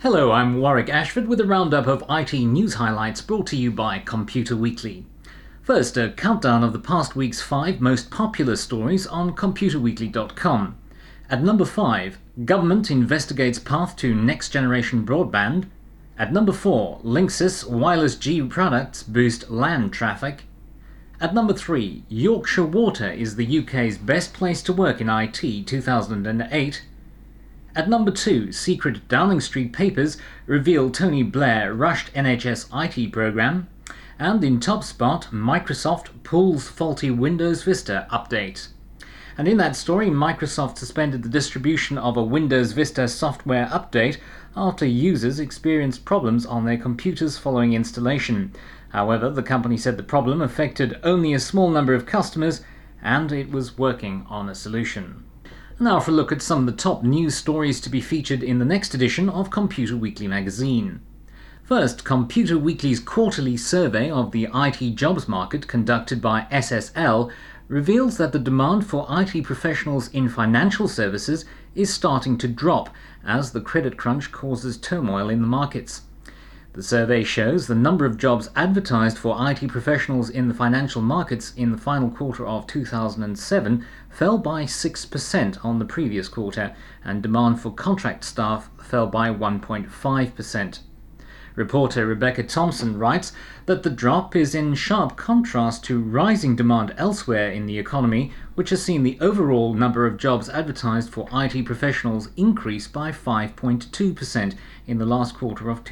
Hello, I'm Warwick Ashford with a roundup of IT news highlights brought to you by Computer Weekly. First, a countdown of the past week's 5 most popular stories on computerweekly.com. At number 5, Government investigates path to next-generation broadband. At number 4, Linksys wireless G products boost LAN traffic. At number 3, Yorkshire Water is the UK's best place to work in IT 2008. At number 2, secret Downing Street papers reveal Tony Blair rushed NHS IT programme. And in top spot, Microsoft pulls faulty Windows Vista update. And in that story, Microsoft suspended the distribution of a Windows Vista software update after users experienced problems on their computers following installation. However, the company said the problem affected only a small number of customers and it was working on a solution. Now for a look at some of the top news stories to be featured in the next edition of Computer Weekly magazine. First, Computer Weekly's quarterly survey of the IT jobs market conducted by SSL reveals that the demand for IT professionals in financial services is starting to drop as the credit crunch causes turmoil in the markets. The survey shows the number of jobs advertised for IT professionals in the financial markets in the final quarter of 2007 fell by 6% on the previous quarter, and demand for contract staff fell by 1.5%. Reporter Rebecca Thompson writes that the drop is in sharp contrast to rising demand elsewhere in the economy, which has seen the overall number of jobs advertised for IT professionals increase by 5.2% in the last quarter of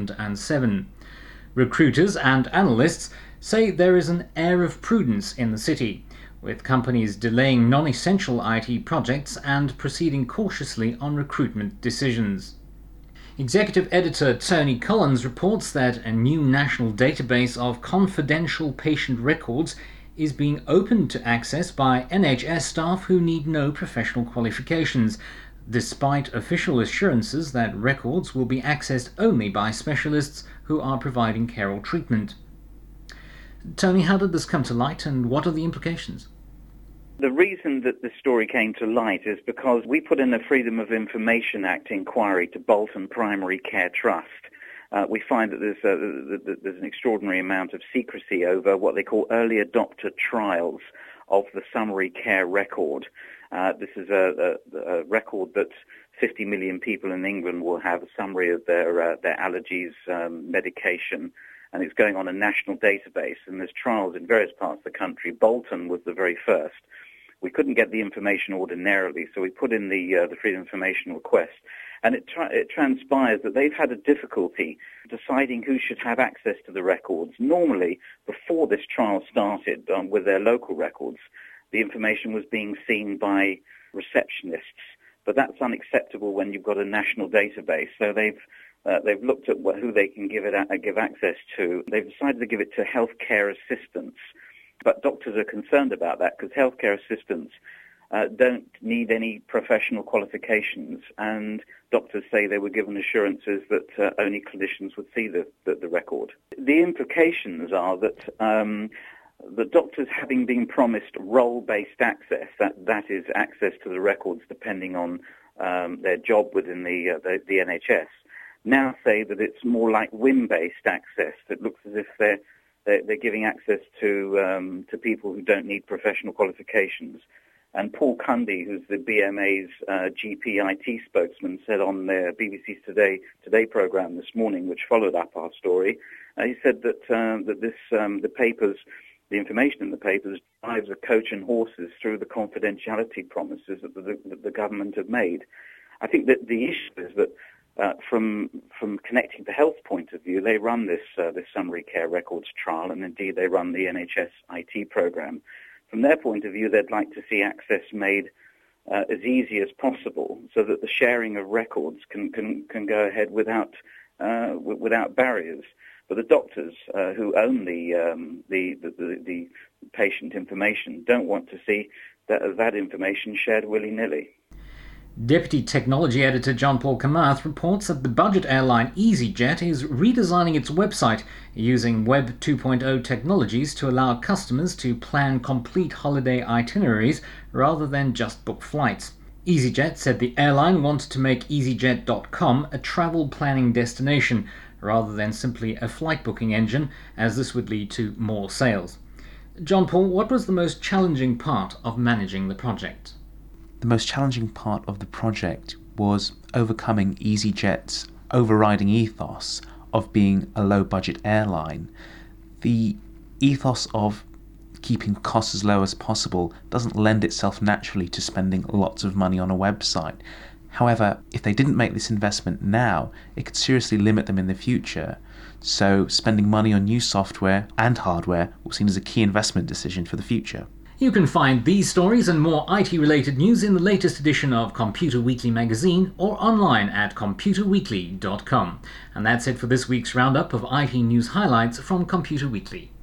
2007. Recruiters and analysts say there is an air of prudence in the city, with companies delaying non-essential IT projects and proceeding cautiously on recruitment decisions. Executive editor Tony Collins reports that a new national database of confidential patient records is being opened to access by NHS staff who need no professional qualifications, despite official assurances that records will be accessed only by specialists who are providing care or treatment. Tony, how did this come to light and what are the implications? The reason that this story came to light is because we put in a Freedom of Information Act inquiry to Bolton Primary Care Trust. We find that there's an extraordinary amount of secrecy over what they call early adopter trials of the summary care record. This is a record that 50 million people in England will have a summary of their allergies, medication, and it's going on a national database. And there's trials in various parts of the country. Bolton was the very first. We couldn't get the information ordinarily, so we put in the Freedom of Information request. And it transpires that they've had a difficulty deciding who should have access to the records. Normally, before this trial started with their local records, the information was being seen by receptionists. But that's unacceptable when you've got a national database. So they've looked at who they can give access to. They've decided to give it to healthcare assistants. But doctors are concerned about that because healthcare assistants don't need any professional qualifications, and doctors say they were given assurances that only clinicians would see the record. The implications are that the doctors, having been promised role-based access, that is access to the records depending on their job within the NHS, now say that it's more like whim-based access. It looks as if they're giving access to people who don't need professional qualifications. And Paul Cundy, who's the BMA's GP IT spokesman, said on their BBC's Today programme this morning, which followed up our story, he said that the information in the papers drives a coach and horses through the confidentiality promises that the government have made. I think that the issue is that from Connecting to Health point of view, they run this summary care records trial, and indeed they run the NHS IT programme. From their point of view, they'd like to see access made as easy as possible, so that the sharing of records can go ahead without barriers. But the doctors who own the patient information don't want to see that information shared willy-nilly. Deputy Technology Editor John Paul Kamath reports that the budget airline EasyJet is redesigning its website using Web 2.0 technologies to allow customers to plan complete holiday itineraries rather than just book flights. EasyJet said the airline wanted to make EasyJet.com a travel planning destination rather than simply a flight booking engine, as this would lead to more sales. John Paul, what was the most challenging part of managing the project? The most challenging part of the project was overcoming EasyJet's overriding ethos of being a low-budget airline. The ethos of keeping costs as low as possible doesn't lend itself naturally to spending lots of money on a website. However, if they didn't make this investment now, it could seriously limit them in the future. So spending money on new software and hardware was seen as a key investment decision for the future. You can find these stories and more IT-related news in the latest edition of Computer Weekly magazine or online at computerweekly.com. And that's it for this week's roundup of IT news highlights from Computer Weekly.